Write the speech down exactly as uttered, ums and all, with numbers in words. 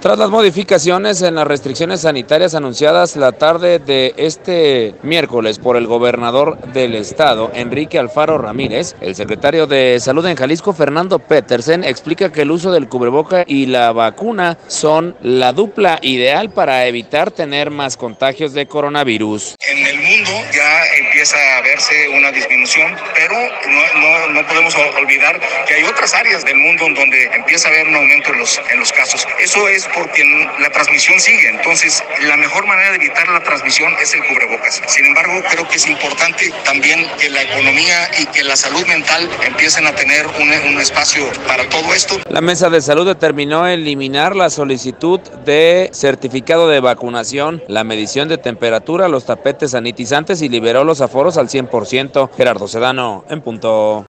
Tras las modificaciones en las restricciones sanitarias anunciadas la tarde de este miércoles por el gobernador del estado, Enrique Alfaro Ramírez, el secretario de Salud en Jalisco, Fernando Petersen, explica que el uso del cubreboca y la vacuna son la dupla ideal para evitar tener más contagios de coronavirus. En el mundo ya empieza a verse una disminución, pero no, no, no podemos olvidar que hay otras áreas del mundo en donde empieza a haber un aumento en los, en los casos. Eso es porque la transmisión sigue, entonces la mejor manera de evitar la transmisión es el cubrebocas. Sin embargo, creo que es importante también que la economía y que la salud mental empiecen a tener un, un espacio para todo esto. La Mesa de Salud determinó eliminar la solicitud de certificado de vacunación, la medición de temperatura, los tapetes sanitizantes y liberó los aforos al cien por ciento. Gerardo Sedano, en punto.